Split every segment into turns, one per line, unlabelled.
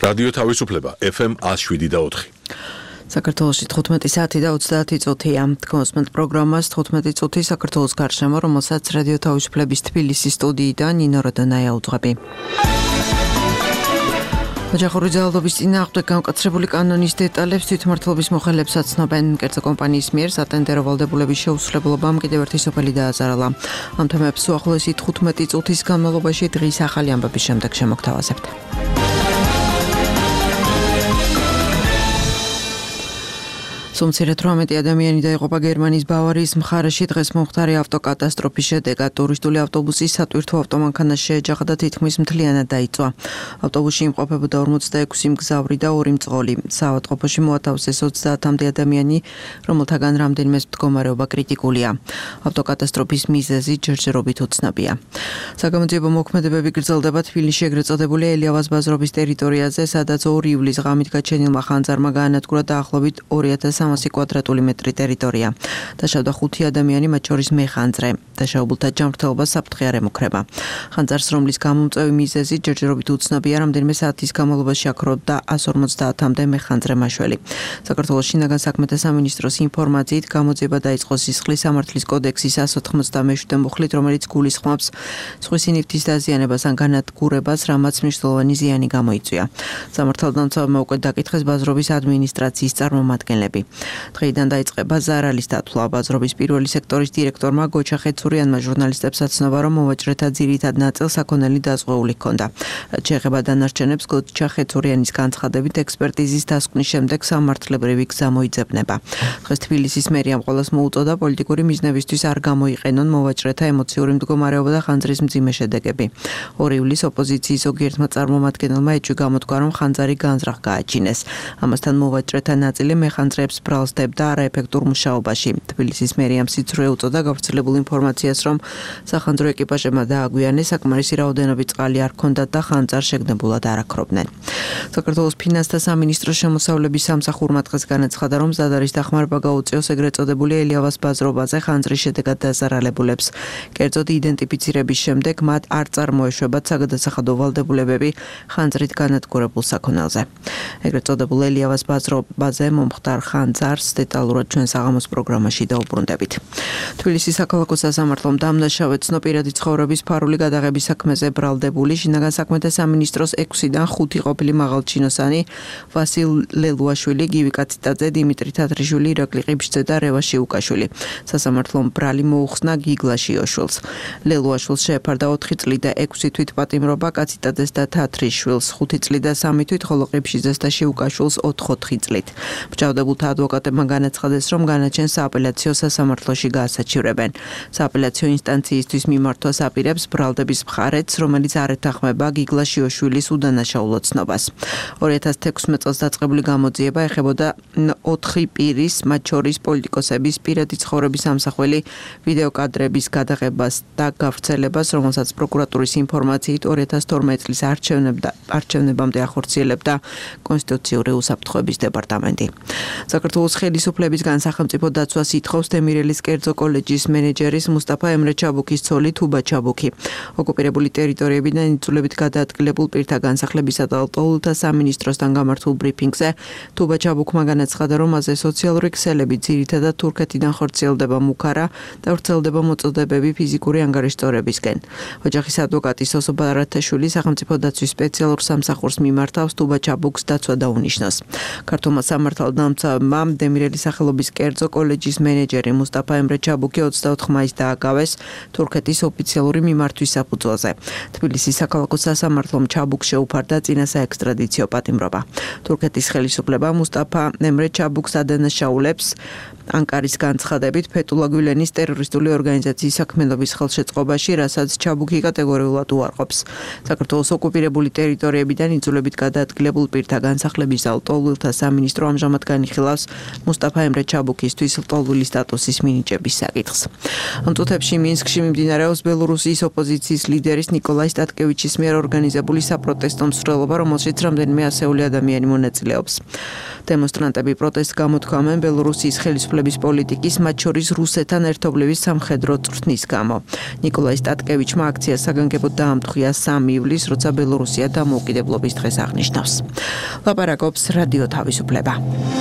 რადიო თავისუფლება FM 107.4.
საქართველოში 15 საათი და 30 წუთია. კონსმენტ პროგრამას 15 წუთი საქართველოს გარშემო, რომელსაც რადიო თავისუფლების თბილისის სტუდიიდან ნინო როდონაია უძღვები. ოჯახური ძალადობის წინააღმდეგ განკაცრებული კანონის დეტალებს თვითმმართველობის მოხელეებს აცნობენ. კერძო კომპანიის მიერ სატენდერო ვალდებულების შეუსრულებლობამ კიდევ ერთი სოფელი დააზარალა. ამ თემებს უახლოესი 15 წუთის განმავლობაში დღის ახალი ამბების შემდეგ შემოგთავაზებთ. Სუმცირად 18 ადამიანი დაიღუპა გერმანიის ბავარიის მხარეში დღეს მომხდარი ავტოკატასტროფის შედეგად. ტურისტული ავტობუსი სატვირთო ავტომანქანას შეეჯახა და თითქმის მთლიანად დაიწვა. ავტობუსში იმყოფებოდა 46 მგზავრი და 2 მძღოლი. საავადმყოფოში მოათავსეს 30-მდე ადამიანი, რომელთაგან რამდენიმეს მდგომარეობა კრიტიკულია. ავტოკატასტროფის მიზეზი ჯერჯერობით უცნობია. საგამოძიებო მოქმედებები გრძელდება თბილისში ეგრეთ წოდებული ელიავას ბაზრობის ტერიტორიაზე, სადაც 2 ივლისს ღამით გაჩენილმა ხანძარმა გაანადგურა დაახლოებით 2300 კვადრატული მეტრი ტერიტორია. დაშავდა 5 ადამიანი, მათ შორის მეხანძრე. დაშავებულთა ჯანმრთელობა საფრთხე არ ემუქრება. ხანძარს, რომლის გამომწვევი მიზეზი ჯერჯერობით უცნობია, რამდენიმე საათის განმავლობაში აქრობდა 150-მდე მეხანძრე მაშველი. საქართველოს შინაგან საქმეთა სამინისტროს ინფორმაციით გამოძიება დაიწყო სისხლის სამართლის კოდექსის 197 მუხლით, რომელიც გულისხმობს ზღვის ნივთის დაზიანებას ან განადგურებას, რამაც მნიშვნელოვანი ზიანი გამოიწვია. სამართალდამცავებმა უკვე დაკითხეს ბაზრობის ადმინისტრაციის წარმომადგენლები. დღეიდან დაიწყება ზარალის დათვლა. ბაზრობის პირველი სექტორის დირექტორმა გოჩა ხეცურიანმა ჟურნალისტებს აცნობა, რომ მოვაჭრეთა ძირითად ნაწილს საქონელი დაზღვეული ჰქონდა. რაც შეეხება დანარჩენებს, გოჩა ხეცურიანის განცხადებით, ექსპერტიზის დასკვნის შემდეგ სამართლებრივი გზა მოიძებნება. დღეს თბილისის მერიამ ყველას მოუწოდა პოლიტიკური მიზნებისთვის არ გამოიყენონ მოვაჭრეთა ემოციური მდგომარეობა და ხანძრის მძიმე შედეგები. 2 ივლისს ოპოზიციის ზოგიერთმა წარმომადგენელმა ეჭვი გამოთქვა, რომ ხანძარი განზრახ გააჩინეს. ამასთან მოვაჭრეთა ნაწილი მეხანძრეებს ბრალსდებდა არაეფექტურ მუშაობაში. თბილისის მერიამ სიცრუე უწოდა გავრცელებულ ინფორმაციას, რომ სახანძრო ეკიპაჟებმა დააგვიანეს, საკმარისი რაოდენობით წყალი არ ჰქონდათ და ხანძარს შეგნებულად არ აქრობდნენ. საქართველოს ფინანსთა სამინისტროს შემოსავლების სამსახურმა დღეს განაცხადა, რომ მზად არის დახმარება გაუწიოს ეგრეთ წოდებული ელიავას ბაზრობაზე ხანძრის შედეგად დაზარალებულებს. კერძოდ იდენტიფიცირების შემდეგ მათ არ წარმოეშვებათ საგადასახადო ვალდებულებები ხანძრით განადგურებულ საქონელზე. ეგრეთ წოდებულ ელიავას ბაზრობაზე მომხდარ ხანძარს დეტალურად ჩვენ საღამოს პროგრამაში დაუბრუნდებით. თბილისის საქალაქო სასამართლომ დამნაშავედ ცნობირადი ცხოვრების ფარული გადაღების საქმეზე ბრალდებული შინაგან საქმეთა სამინისტროს 6-დან 5 ყოფილი მაღალჩინოსანი ვასილ ლელუაშვილი, გივი კაციტაძე, დიმიტრი თათრიშვილი, ირაკლი ყიფშიძე და რევა შიუკაშვილი. სასამართლომ ბრალი მოუხსნა გიგლა შიოშვილს. ლელუაშვილს შეეფარდა 4 წლი და 6 თვით პატიმრობა, კაციტაძეს და თათრიშვილს 5 წლი და 3 თვით, ხოლო ყიფშიძეს და შიუკაშვილს 4 წლით. მჯავდებულთა ადვოკატებმა განაცხადეს, რომ განაჩენს სააპელაციო სასამართლოში გაასაჩივრებენ. სააპელაციო ინსტანციისთვის მიმართვას აპირებს ბრალდების მხარეც, რომელიც არ ეთანხმება გიგლა შიოშვილის უდანაშაულო ცნობას. 2016 წელს დაწყებული გამოძიება ეხებოდა 4 პირის, მათ შორის პოლიტიკოსების პირადი ცხოვრების ამსახველი ვიდეოკადრების გადაღებას და გავრცელებას, რომელსაც პროკურატურის ინფორმაციით 2012 წლის არჩევნებამდე ახორციელებდა კონსტიტუციური უსაფრთხოების დეპარტამენტი. საქართველოს ხელისუფლებისგან სახელმწიფო დაცვას ითხოვს დემირელის კერძო კოლეჯის მენეჯერის მუსტაფა ემრე ჩაბუქის ცოლი თუბა ჩაბუქი. ოკუპირებული ტერიტორიებიდან იწულებით გადაადგილებულ პირთა განსახლებისა და ლტოლვილთა სამინისტროსთან გამართულ ბრიფინგზე თუბა ჩაბუქმა განაცხადა, რომ მასზე სოციალური ქსელები ძირითადად თურქეთიდან ხორციელდება მუქარა და ვრცელდება მოწოდებები ფიზიკური ანგარიშტორებისკენ. ოჯახის ადვოკატი სოსო ბარათაშვილი სახელმწიფო დაცვის სპეციალურ სამსახურს მიმართავს თუბა ჩაბუქს დაცვა დაუნიშნოს. ქართულმა სამართალდამცავებმა დემირელის სახელობის კერძო კოლეჯის მენეჯერი მუსტაფა ემრე ჩაბუქი 24 მაისს დააკავეს თურქეთის ოფიციალური მიმართვის საფუძველზე. თბილისის საქალაქო სასამართლომ ჩაბუქს შეუფარდა წინა საექსტრადიციო პატიმრობა. თურქეთის ხელისუფლება მუსტაფა ემრე ჩაბუქს ადანაშაულებს ანკარის განცხადებით ფეთულა გვილენის ტერორისტული ორგანიზაციის საქმიანობის ხელშეწყობაში, რასაც ჩაბუქი კატეგორიულად უარყოფს. საქართველოს ოკუპირებული ტერიტორიებიდან იწულებით გადაადგილებულ პირთა განსახლების ლტოლვილთა სამინისტრო ამჟამად განიხილავს მუსტაფა ემრე ჩაბუქისთვის ლტოლვილი სტატუსის მინიჭების საკითხს. ამ წუთებში მინსკში მიმდინარეობს ბელორუსიის ოპოზიციის ლიდერის ნიკოლაი სტატკევიჩის მიერ ორგანიზებული საპროტესტო მსვლელობა, რომელშიც რამდენიმე ასეული ადამიანი მონაწილეობს. დემონსტრანტები პროტესტს გამოთქვამენ ბელორუსიის ხელისუფლების განათლების პოლიტიკის, მათ შორის რუსეთთან ერთობლივი სამხედრო წვრთნის გამო. ნიკოლაი სტატკევიჩმა აქცია საგანგებოდ დაამტყვია 3 ივლისს, როცა ბელორუსია დამოუკიდებლობის დღეს აღნიშნავს. ლაპარაკობს რადიო თავისუფლება.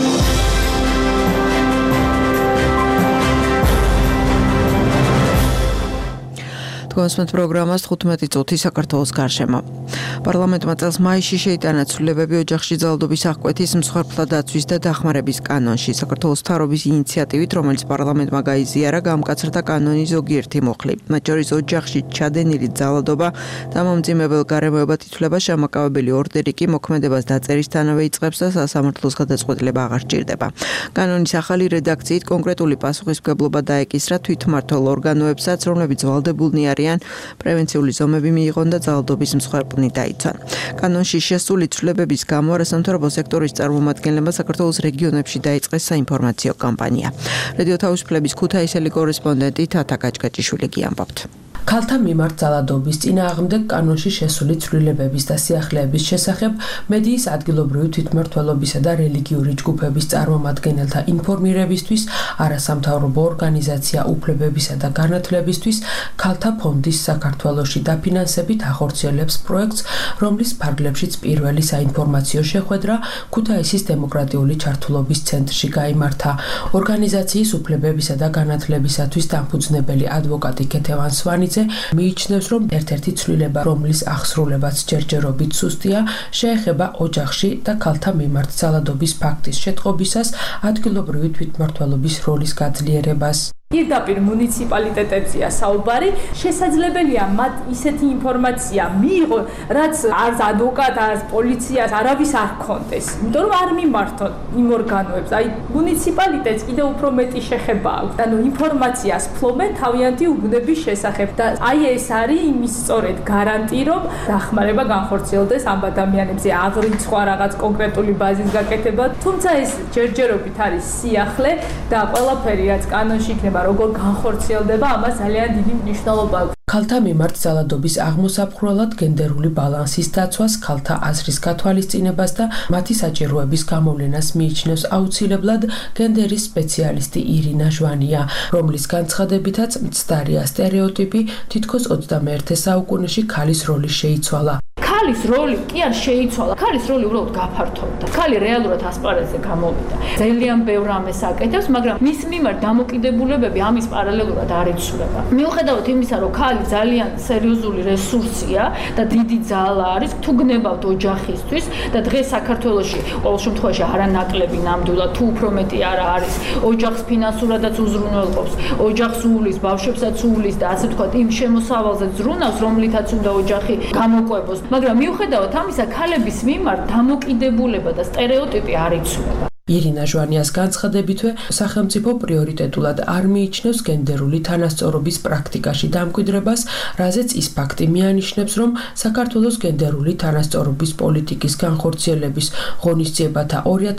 კონსმეთ პროგრამას 15 წუთი საქართველოს გარშემო. პარლამენტმა წელს მაისში შეიტანა ცვლილებები ოჯახში ძალადობის აღკვეთის, მსხვერპლთა დაცვის და დახმარების კანონში. საქართველოს მთავრობის ინიციატივით, რომელიც პარლამენტმა გაიზიარა, გამკაცრდა კანონის ზოგიერთი მუხლი. მათ შორის ოჯახში ჩადენილი ძალადობა და მომძიმებელ გარემოებად ითვლება შემაკავებელი ორდერი კი მოქმედებას დაწერისთანავე იწყებს და სასამართლოს გადაწყვეტილება აღარ სჭირდება. კანონის ახალი რედაქციით კონკრეტული პასუხისმგებლობა დაეკისრა თვითმმართველ ორგანოებსაც, რომლებიც ვალდებულნი არიან პრევენციული ზომები მიიღონ და ძალადობის მსხვერპლნი დაიცვან. კანონში შესული ცვლილებების გამო არასამთავრობო სექტორის წარმომადგენლებმა საქართველოს რეგიონებში დაიწყეს საინფორმაციო კამპანია. რადიო თავისუფლების ქუთაისელი კორესპონდენტი თათა გაჭგაჭიშვილი ამბობთ.
ქალთა მიმართ ძალადობის წინააღმდეგ კანონში შესული ცვლილებების და სიახლეების შესახებ მედიის ადგილობრივი თვითმმართველობისა და რელიგიური ჯგუფების წარმომადგენელთა ინფორმირებისთვის არასამთავრობო ორგანიზაცია უფლებებისა და განათლებისთვის ქალთა ფონდის საქართველოში დაფინანსებით ახორციელებს პროექტს, რომლის ფარგლებშიც პირველი საინფორმაციო შეხვედრა ქუთაისის დემოკრატიული ჩართულობის ცენტრში გაიმართა. ორგანიზაციის უფლებებისა და განათლებისათვის დამფუძნებელი ადვოკატი ქეთევან სვანიძე მიიჩნევს, რომ ერთ-ერთი ცვლილება, რომლის აღსრულებაც ჯერჯერობით სუსტია, შეეხება ოჯახში და ქალთა მიმართ ძალადობის ფაქტის შეტყობისას ადგილობრივი თვითმმართველობის როლის გაძლიერებას.
პირდაპირ მუნიციპალიტეტებზეა საუბარი, შესაძლებელია მათ ისეთი ინფორმაცია მიიღონ, რაც არც ადვოკატ, არც პოლიციას არავის არ ჰქონდეს. იმიტომ რომ არ მიმართონ იმ ორგანოებს. აი მუნიციპალიტეტს კიდევ უფრო მეტი შეხება აქვს. ანუ ინფორმაციას ფლობენ თავიანთი უბნების შესახებ და აი ეს არის იმის სწორედ გარანტი, რომ დახმარება განხორციელდეს ამ ადამიანებზე. აღრიცხვა რაღაც კონკრეტული ბაზის გაკეთება, თუმცა ეს ჯერჯერობით არის სიახლე და ყველაფერი რაც კანონში იქნება როგორ განხორციელდება, ამას ძალიან დიდი მნიშვნელობა აქვს.
ქალთა მიმართ ძალადობის აღმოსაფხვრელად გენდერული ბალანსის დაცვას, ქალთა აზრის გათვალისწინებას და მათი საჭიროების გამოვლენას მიიჩნევს აუცილებლად გენდერის სპეციალისტი ირინა ჟვანია, რომლის განცხადებითაც მცდარია სტერეოტიპი, თითქოს 21 საუკუნეში ქალის როლი შეიცვალა.
ქალის როლი კი არ შეიცვალა. ქალის როლი უბრალოდ გაფართოვდა. ქალი რეალურად ასპარეზზე გამოვიდა. ძალიან ბევრ ამას აკეთებს, მაგრამ მის მიმართ დამოკიდებულებები ამის პარალელურად არ იცვლება. მიუხედავად იმისა, რომ ქალი ძალიან სერიოზული რესურსია და დიდი ძალა არის, თუ გნებავთ ოჯახისთვის და დღეს საქართველოში ყოველ შემთხვევაში არანაკლები ნამდვილად, თუ უფრო მეტი არა არის, ოჯახს ფინანსურადაც უზრუნველყოფს, ოჯახს უვლის, ბავშვებსაც უვლის და ასე ვთქვათ, იმ შემოსავალზე ზრუნავს, რომლითაც უნდა ოჯახი გამოყვებოს. მაგრამ მიუხედავად ამისა, ქალების მიმართ დამოკიდებულება და სტერეოტიპი არ იცვლება.
ირინა ჟვანიას განცხადებითვე სახელმწიფო პრიორიტეტულად არ მიიჩნევს გენდერული თანასწორობის პრაქტიკაში დამკვიდრებას, რაზეც ის ფაქტი მიანიშნებს, რომ საქართველოს გენდერული თანასწორობის პოლიტიკის განხორციელების ღონისძიებათა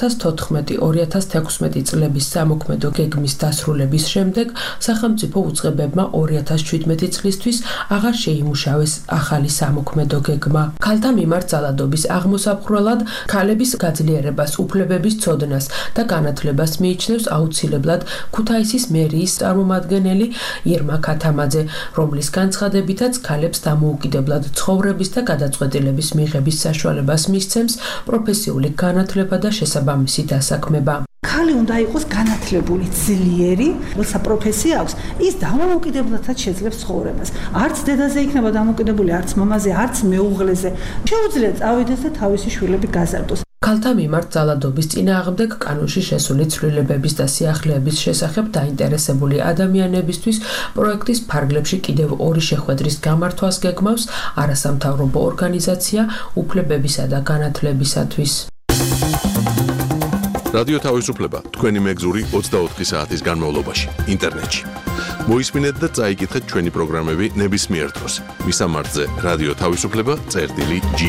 2014-2016 წლების სამოქმედო გეგმის დასრულების შემდეგ სახელმწიფო უწყებებმა 2017 წლისთვის აღარ შეიმუშავეს ახალი სამოქმედო გეგმა. ქალთა მიმართ ძალადობის აღმოსაფხვრელად ქალების გაძლიერებას, უფლებების ცოდნას და განათლებას მიიჩნევს აუცილებლად ქუთაისის მერიის წარმომადგენელი ირმა ქათამაძე, რომლის განცხადებითაც ქალებს დამოუკიდებლად ცხოვრების და გადაწყვეტილების მიღების საშუალებას მისცემს პროფესიული განათლება და შესაბამისი დასაქმება.
ქალი უნდა იყოს განათლებული, ძლიერი, როცა პროფესია აქვს, ის დამოუკიდებლადაც შეძლებს ცხოვრებას. არც დედაზე იქნება დამოუკიდებული, არც მამაზე, არც მეუღლეზე. შეუძლია წავიდეს და თავისი შვილები გაზარდოს.
ქალთა მიმართ ძალადობის წინააღმდეგ კანონში შესული ცვლილებების და სიახლეების შესახებ დაინტერესებული ადამიანებისთვის პროექტის ფარგლებში კიდევ 2 შეხვედრის გამართვას გეგმავს არასამთავრობო ორგანიზაცია უფლებებისა და განათლებისათვის.
რადიო თავისუფლება თქვენი მეგზური 24 საათის განმავლობაში ინტერნეტში. მოისმინეთ და წაიკითხეთ ჩვენი პროგრამები ნებისმიერ დროს. მისამართზე რადიო თავისუფლება.ge.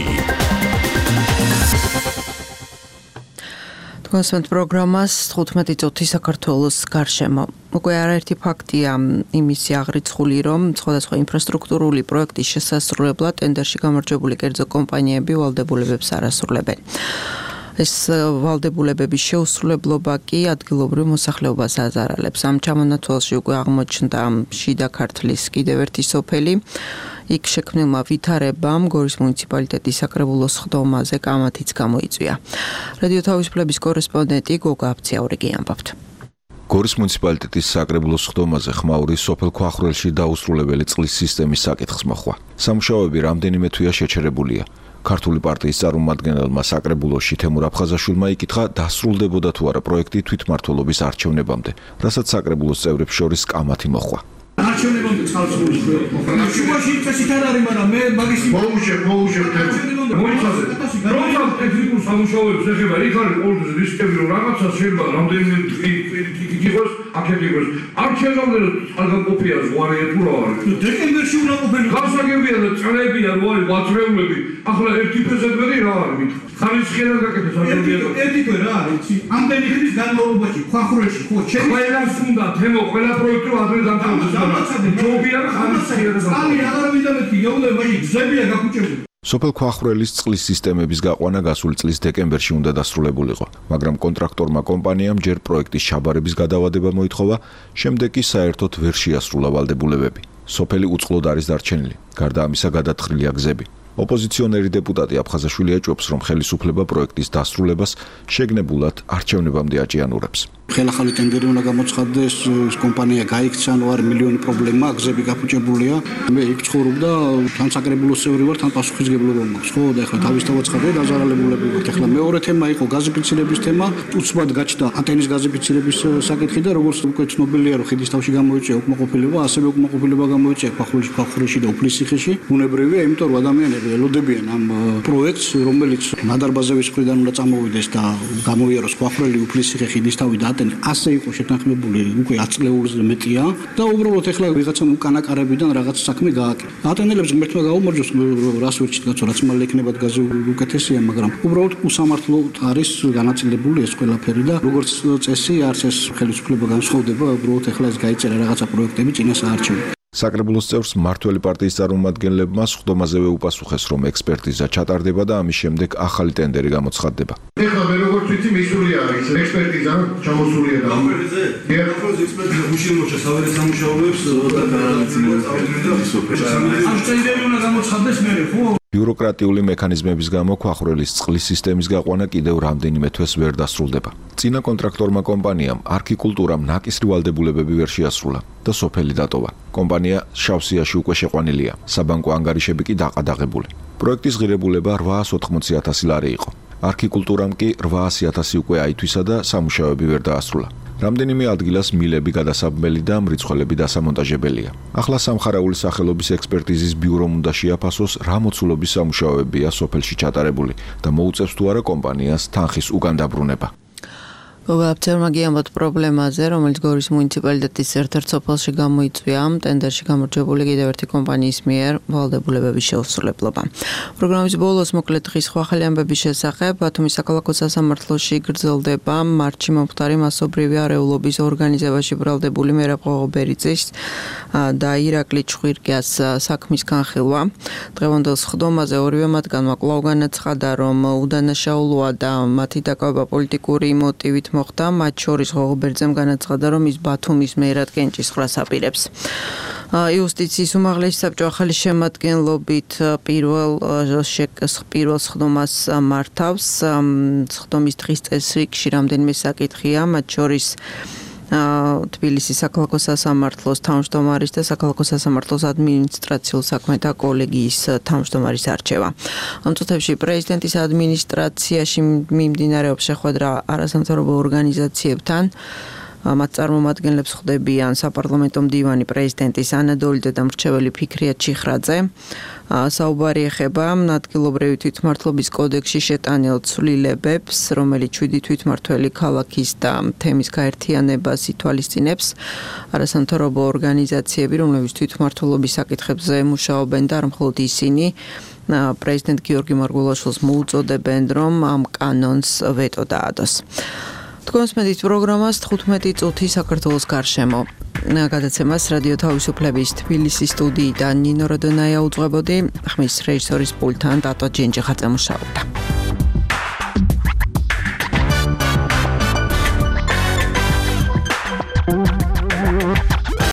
კონსმეთ პროგრამას 15 წუთი საქართველოს გარშემო. უკვე არაერთი ფაქტია იმისი აღრიცხული, რომ სხვადასხვა ინფრასტრუქტურული პროექტის შესასრულებლად ტენდერში გამარჯვებული კერძო კომპანიები ვალდებულებებს არ ასრულებენ. ეს ვალდებულებების შეუსრულებლობა კი ადგილობრივ მოსახლეობას აზარალებს. ამ ჩამონაცვალში უკვე აღმოჩნდა შიდა ქართლის კიდევ ერთი სოფელი. იქ შექმნილმა ვითარებამ გორის მუნიციპალიტეტის საკრებულოს ხდომაზე კამათიც გამოიწვია. რადიო თავისუფლების კორესპონდენტი გოგა აბციაურიგი ამბობთ.
გორის მუნიციპალიტეტის საკრებულოს ხდომაზე ხმაური სოფელ ქვახრელში დაუსრულებელი წყლის სისტემის საკითხს მოხვა. სამუშაოები რამდენიმე თვეა შეჩერებულია. ქართული პარტიის წარმომადგენელმა საკრებულოში თემურ აფხაზაშვილმა იკითხა, დასრულდებოდა თუ არა პროექტი თვითმმართველობის არჩევნებამდე, რასაც საკრებულოს წევრებს შორის კამათი მოხვა.
არჩევნებამდე წყალსხმული შუაში წესით არ არის, მაგრამ მე მაგის მოუშვებ მოიცაზე პროგრამ ტექნიკურ სამუშაოებს ეხება, იქ არის ყოველთვის რისკები, რომ რაღაცა შეიძლება რამდენიმე იყოს აკეთებდეს. არჩევნამდე წყალგამყოფია ზღვარი თუ რა არის. დეკემბერში უნდა ყოფილიყო. გასაგებია და წლებია რო არის ვაწრეულები. ახლა ერთი პრეზიდენტი რა არის? ხარისხიერად გაკეთეს არჩევნები. ერთი თვე რა არის? ამდენი ხნის განმავლობაში ქვახრელში ხო ჩემი ყველას უნდა თემო ყველა პროექტი ადრე დამთავრდეს. ჯობია ხარისხიერად. აი აღარავინ დამეთი გეუბნები, გზებია გაფუჭებული.
სოფელ ქვახრელის წყლის სისტემების გაყვანა გასული წლის დეკემბერში უნდა დასრულებულიყო, მაგრამ კონტრაქტორმა კომპანიამ ჯერ პროექტის ჩაბარების გადავადება მოითხოვა, შემდეგ კი საერთოდ ვერ შეასრულა ვალდებულებები. სოფელი უწყლოდ არის დარჩენილი, გარდა ამისა გადათხრილია გზები. ოპოზიციონერი დეპუტატი აფხაზაშვილი აჭობს, რომ ხელისუფლება პროექტის დასრულებას შეგნებულად არჩევნებამდე აჭიანურებს.
ხელახალი ტენდერი უნდა გამოცხადდეს, კომპანია გაიქცა, არ მილიონი პრობლემა, გზები გაფუჭებულია. მე იქ ცხოვრობდა, თან საკრებულოს წევრი ვარ, თან პასუხისმგებლობა მაქვს. ხო, და ეხლა თავისთავად ცხადია დაზარალებულები ვართ. ეხლა მეორე თემა იყო გაზიფიცირების თემა, უცბად გაჩნდა ანტენის გაზიფიცირების საკითხი და როგორც უკვე ცნობილია, რომ ხიდისთავში გამოიწვია უკმაყოფილება, ასევე უკმაყოფილება გამოიწვია ქვახრელში და უფლისციხეში. უნებრივია, იმიტომ რომ ადამიანები ელოდებიან ამ პროექტს, რომელიც ნადარბაზების მხრიდან უნდა წამოვიდეს და გამოიაროს ქვახრელი, უფლისციხე, ხიდისთავი და ასე იყო შეთანხმებული უკვე 10 წლეულზე მეტია და უბრალოდ ეხლა ვიღაცამ უკანაკარებიდან რაღაც საქმე გააკეთა. ატენელებს ღმერთმა გაუმარჯოს, რას ვერ ჩიტკაც, რაც მალე ექნებათ გაზი უკეთესია, მაგრამ უბრალოდ უსამართლო არის განაწილებული ეს ყველაფერი და როგორც წესი არც ეს ხელისუფლება განსხვავდება, უბრალოდ ეხლა ეს გაიწერა რაღაცა პროექტები წინას აარჩევენ.
საკრებულოს წევრს მმართველი პარტიის წარმომადგენლებმა ხდომაზევე უპასუხეს, რომ ექსპერტიზა ჩატარდება და ამის შემდეგ ახალი ტენდერი გამოცხადდება.
ეხლა მე როგორც ვიცი, მისული არის ექსპერტიზა ჩამოსულია და ამერზე ექსპერტიზა უშინოჩა სავერე სამუშაოებს და ამ ტენდერი უნდა გამოცხადდეს მე ხო?
ბიუროკრატიული მექანიზმების გამო ქვახრელის წყლის სისტემის გაყვანა კიდევ რამდენიმე თვეს ვერ დასრულდება. წინა კონტრაქტორმა კომპანიამ არქიკულტურამ ნაკისრი ვალდებულებები ვერ შეასრულა და სოფელი დატოვა. კომპანია შავსიაში უკვე შეყვანილია, საბანკო ანგარიშები კი დაყადაღებული. პროექტის ღირებულება 880,000 ლარი იყო. არქიკულტურამ კი 800,000 უკვე აითვისა და სამუშაოები ვერ დაასრულა. რამდენიმე ადგილას მილები გადასაბმელი და მრიცხველები დასამონტაჟებელია. ახლა სამხარაულის სახელობის ექსპერტიზის ბიურომ უნდა შეაფასოს, რა მოცულობის სამუშაოებია სოფელში ჩატარებული და მოუწევს თუ არა კომპანიას თანხის უკან დაბრუნება.
გოგაბცერმა გიამბობთ პრობლემაზე, რომელიც გორის მუნიციპალიტეტის ერთ-ერთ სოფელში გამოიწვია, ტენდერში გამარჯვებული კიდევ ერთი კომპანიის მიერ ვალდებულებების შეუსრულებლობა. პროგრამის ბოლოს მოკლედ დღის ახალი ამბების შესახებ ბათუმის საქალაქო სასამართლოში გრძელდება მარტში მომხდარი მასობრივი არეულობის ორგანიზებაში ბრალდებული მერაბ ღოღობერიძის და ირაკლი ჩხვირკიას საქმის განხილვა. დღევანდელ ხდომაზე ორივე მათგანმა კვლავ განაცხადა, რომ უდანაშაულოა და მათი დაკავება პოლიტიკური მოტივით მოხდა, მათ შორის ღოღობერიძემ განაცხადა, რომ ის ბათუმის მერად კენჭისყრას აპირებს. იუსტიციის უმაღლესი საბჭო ახალი შემადგენლობით პირველ ხდომას მართავს. ხდომის დღის წესრიგში რამდენიმე საკითხია, მათ შორის თბილისის საქალაქო სასამართლოს თავმჯდომარის და საქალაქო სასამართლოს ადმინისტრაციულ საქმეთა კოლეგიის თავმჯდომარის არჩევა. ამ წუთებში პრეზიდენტის ადმინისტრაციაში მიმდინარეობს შეხვედრა არასამთავრობო ორგანიზაციებთან. მათ წარმომადგენლებს ხდებიან საპარლამენტო მდივანი პრეზიდენტის ანა დოლიდე და მრჩეველი ფიქრია ჩიხრაძე. საუბარი ეხება ადგილობრივი თვითმმართველობის კოდექსში შეტანილ ცვლილებებს, რომელიც 7 თვითმმართველი ქალაქის და თემის გაერთიანებას ითვალისწინებს. არასამთავრობო ორგანიზაციები, რომლებიც თვითმმართველობის საკითხებზე მუშაობენ და არ მხოლოდ ისინი, პრეზიდენტ გიორგი მარგველაშვილს მოუწოდებენ, რომ ამ კანონს ვეტო დაადოს. თქვენს მედიის პროგრამას 15 წუთი საქართველოს გარშემო. გადაცემას რადიო თავისუფლების თბილისის სტუდიიდან ნინო როდონაია უძღვებოდი, ხმის რეჟისორის პულტთან დატო ჯენჯიხაძე მუშაობდა.